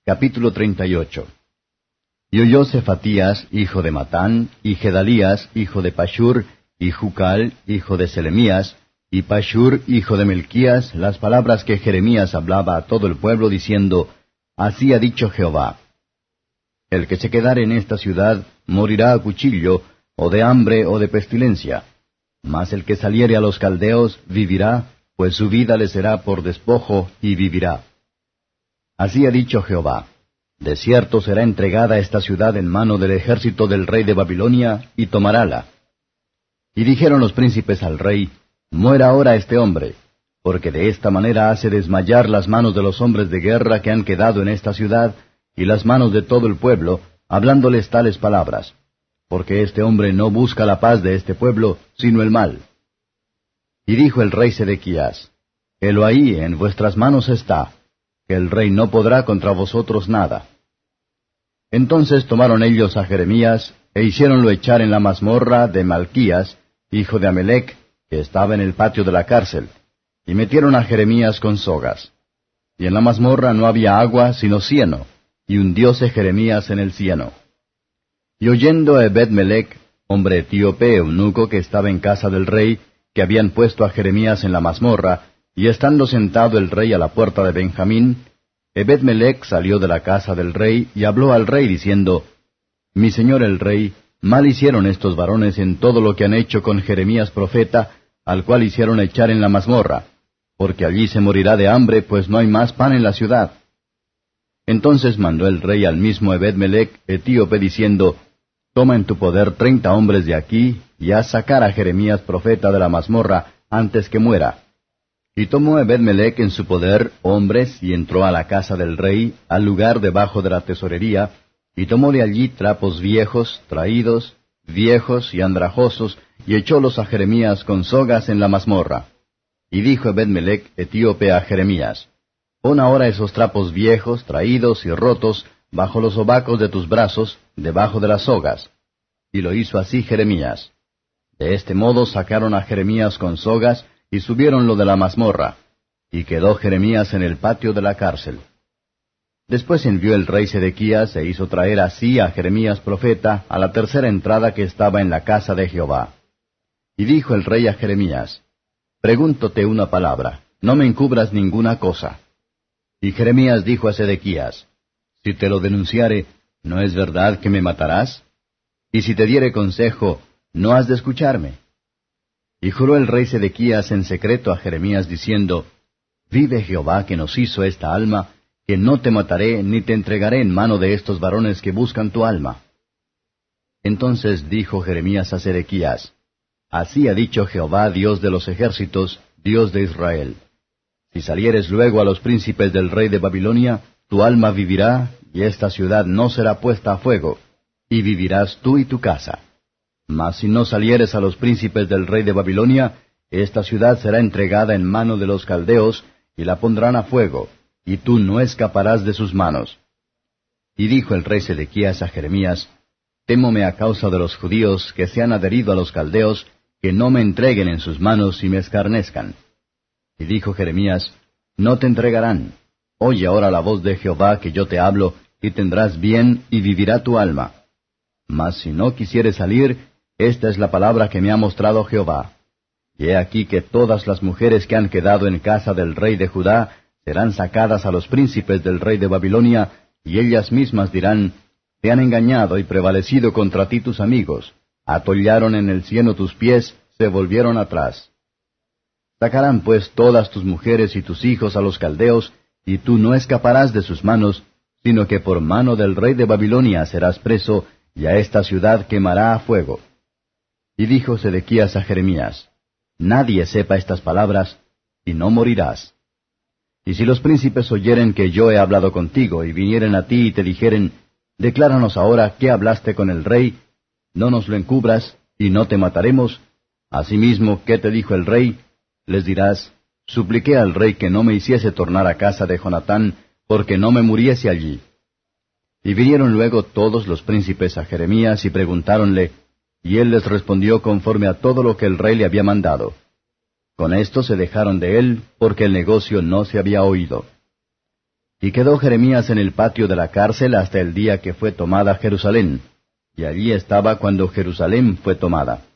Capítulo 38. Y oyó Cefatías, hijo de Matán, y Gedalías, hijo de Pashur, y Jucal, hijo de Selemías, y Pashur, hijo de Melquías, las palabras que Jeremías hablaba a todo el pueblo, diciendo, Así ha dicho Jehová: El que se quedare en esta ciudad morirá a cuchillo, o de hambre, o de pestilencia. Mas el que saliere a los caldeos vivirá, pues su vida le será por despojo, y vivirá. Así ha dicho Jehová: De cierto será entregada esta ciudad en mano del ejército del rey de Babilonia, y tomarála. Y dijeron los príncipes al rey, Muera ahora este hombre, porque de esta manera hace desmayar las manos de los hombres de guerra que han quedado en esta ciudad, y las manos de todo el pueblo, hablándoles tales palabras, porque este hombre no busca la paz de este pueblo, sino el mal. Y dijo el rey Sedequías, Helo ahí, en vuestras manos está, que el rey no podrá contra vosotros nada. Entonces tomaron ellos a Jeremías, e hiciéronlo echar en la mazmorra de Malquías, hijo de Amelec, que estaba en el patio de la cárcel, y metieron a Jeremías con sogas. Y en la mazmorra no había agua, sino cieno, y hundióse Jeremías en el cieno. Y oyendo Ebed-Melech, hombre etíope, eunuco que estaba en casa del rey, que habían puesto a Jeremías en la mazmorra, y estando sentado el rey a la puerta de Benjamín, Ebed-Melech salió de la casa del rey, y habló al rey, diciendo, Mi señor el rey, mal hicieron estos varones en todo lo que han hecho con Jeremías profeta, al cual hicieron echar en la mazmorra, porque allí se morirá de hambre, pues no hay más pan en la ciudad. Entonces mandó el rey al mismo Ebed-Melech, etíope, diciendo, Toma en tu poder 30 hombres de aquí, y haz sacar a Jeremías profeta de la mazmorra, antes que muera. Y tomó Ebed-Melech en su poder hombres, y entró a la casa del rey, al lugar debajo de la tesorería, y tomó de allí trapos viejos, traídos, viejos y andrajosos, y echólos a Jeremías con sogas en la mazmorra. Y dijo Ebed-Melech, etíope, a Jeremías, Pon ahora esos trapos viejos, traídos y rotos, bajo los sobacos de tus brazos, debajo de las sogas. Y lo hizo así Jeremías. De este modo sacaron a Jeremías con sogas, y subiéronlo de la mazmorra, y quedó Jeremías en el patio de la cárcel. Después envió el rey Sedequías, e hizo traer así a Jeremías profeta a la tercera entrada que estaba en la casa de Jehová. Y dijo el rey a Jeremías, Pregúntote una palabra, no me encubras ninguna cosa. Y Jeremías dijo a Sedequías, Si te lo denunciare, ¿no es verdad que me matarás? Y si te diere consejo, ¿no has de escucharme? Y juró el rey Sedequías en secreto a Jeremías, diciendo, Vive Jehová que nos hizo esta alma, que no te mataré ni te entregaré en mano de estos varones que buscan tu alma. Entonces dijo Jeremías a Sedequías, Así ha dicho Jehová, Dios de los ejércitos, Dios de Israel. Si salieres luego a los príncipes del rey de Babilonia, tu alma vivirá, y esta ciudad no será puesta a fuego, y vivirás tú y tu casa. Mas si no salieres a los príncipes del rey de Babilonia, esta ciudad será entregada en mano de los caldeos, y la pondrán a fuego, y tú no escaparás de sus manos. Y dijo el rey Sedequías a Jeremías, Témome a causa de los judíos que se han adherido a los caldeos, que no me entreguen en sus manos y me escarnezcan. Y dijo Jeremías, No te entregarán. Oye ahora la voz de Jehová que yo te hablo, y tendrás bien, y vivirá tu alma. Mas si no quisieres salir, esta es la palabra que me ha mostrado Jehová. Y he aquí que todas las mujeres que han quedado en casa del rey de Judá serán sacadas a los príncipes del rey de Babilonia, y ellas mismas dirán, Te han engañado y prevalecido contra ti tus amigos, atollaron en el cieno tus pies, se volvieron atrás. Sacarán pues todas tus mujeres y tus hijos a los caldeos, y tú no escaparás de sus manos, sino que por mano del rey de Babilonia serás preso, y a esta ciudad quemará a fuego. Y dijo Sedequías a Jeremías, Nadie sepa estas palabras, y no morirás. Y si los príncipes oyeren que yo he hablado contigo, y vinieren a ti y te dijeren, Decláranos ahora qué hablaste con el rey, no nos lo encubras, y no te mataremos. Asimismo, ¿qué te dijo el rey? Les dirás, Supliqué al rey que no me hiciese tornar a casa de Jonatán, porque no me muriese allí. Y vinieron luego todos los príncipes a Jeremías y preguntáronle, y él les respondió conforme a todo lo que el rey le había mandado. Con esto se dejaron de él, porque el negocio no se había oído. Y quedó Jeremías en el patio de la cárcel hasta el día que fue tomada Jerusalén, y allí estaba cuando Jerusalén fue tomada.